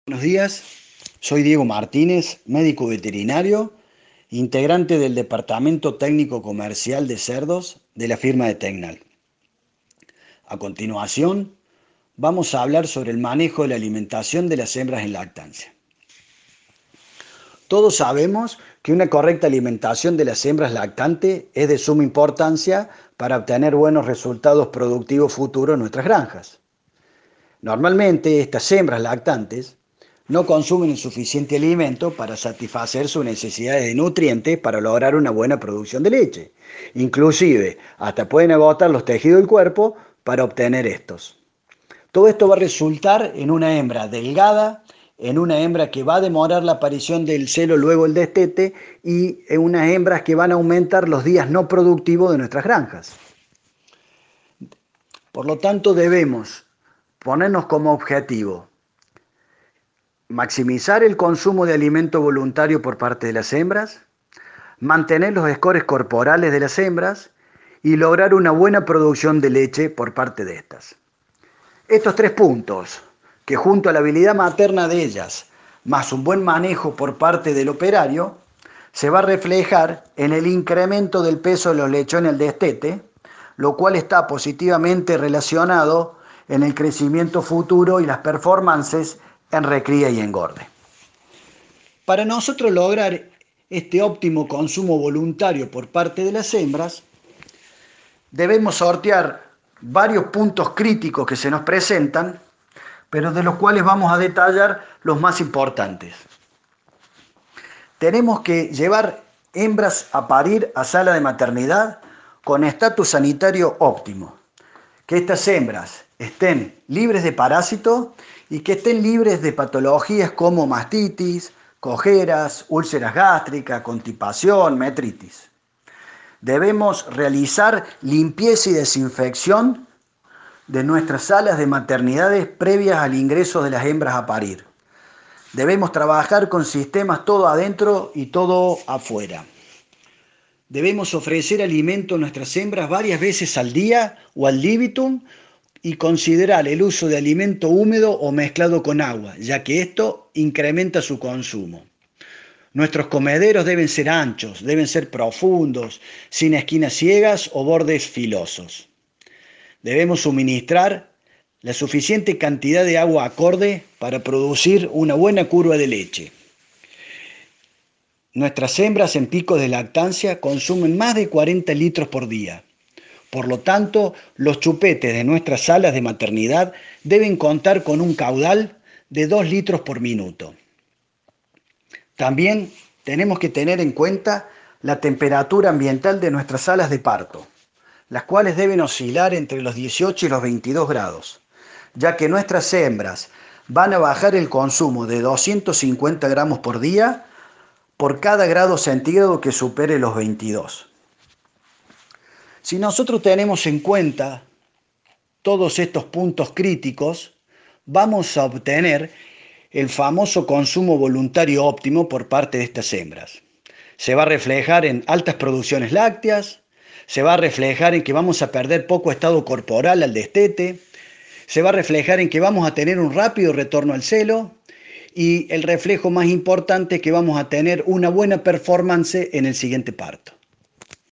Buenos días, soy Diego Martínez, médico veterinario, integrante del Departamento Técnico Comercial de Cerdos de la firma de Tecnal. A continuación, vamos a hablar sobre el manejo de la alimentación de las hembras en lactancia. Todos sabemos que una correcta alimentación de las hembras lactantes es de suma importancia para obtener buenos resultados productivos futuros en nuestras granjas. Normalmente, estas hembras lactantes no consumen el suficiente alimento para satisfacer sus necesidades de nutrientes para lograr una buena producción de leche. Inclusive, hasta pueden agotar los tejidos del cuerpo para obtener estos. Todo esto va a resultar en una hembra delgada, en una hembra que va a demorar la aparición del celo luego el destete y en unas hembras que van a aumentar los días no productivos de nuestras granjas. Por lo tanto, debemos ponernos como objetivo maximizar el consumo de alimento voluntario por parte de las hembras, mantener los scores corporales de las hembras y lograr una buena producción de leche por parte de estas. Estos tres puntos, que junto a la habilidad materna de ellas, más un buen manejo por parte del operario, se va a reflejar en el incremento del peso de los lechones al destete, lo cual está positivamente relacionado en el crecimiento futuro y las performances en recría y engorde. Para nosotros lograr este óptimo consumo voluntario por parte de las hembras, debemos sortear varios puntos críticos que se nos presentan, pero de los cuales vamos a detallar los más importantes. Tenemos que llevar hembras a parir a sala de maternidad con estatus sanitario óptimo. Que estas hembras estén libres de parásitos y que estén libres de patologías como mastitis, cojeras, úlceras gástricas, constipación, metritis. Debemos realizar limpieza y desinfección de nuestras salas de maternidades previas al ingreso de las hembras a parir. Debemos trabajar con sistemas todo adentro y todo afuera. Debemos ofrecer alimento a nuestras hembras varias veces al día o al libitum y considerar el uso de alimento húmedo o mezclado con agua, ya que esto incrementa su consumo. Nuestros comederos deben ser anchos, deben ser profundos, sin esquinas ciegas o bordes filosos. Debemos suministrar la suficiente cantidad de agua acorde para producir una buena curva de leche. Nuestras hembras en picos de lactancia consumen más de 40 litros por día. Por lo tanto, los chupetes de nuestras salas de maternidad deben contar con un caudal de 2 litros por minuto. También tenemos que tener en cuenta la temperatura ambiental de nuestras salas de parto, las cuales deben oscilar entre los 18 y los 22 grados, ya que nuestras hembras van a bajar el consumo de 250 gramos por día por cada grado centígrado que supere los 22. Si nosotros tenemos en cuenta todos estos puntos críticos, vamos a obtener el famoso consumo voluntario óptimo por parte de estas hembras. Se va a reflejar en altas producciones lácteas, se va a reflejar en que vamos a perder poco estado corporal al destete, se va a reflejar en que vamos a tener un rápido retorno al celo y el reflejo más importante es que vamos a tener una buena performance en el siguiente parto.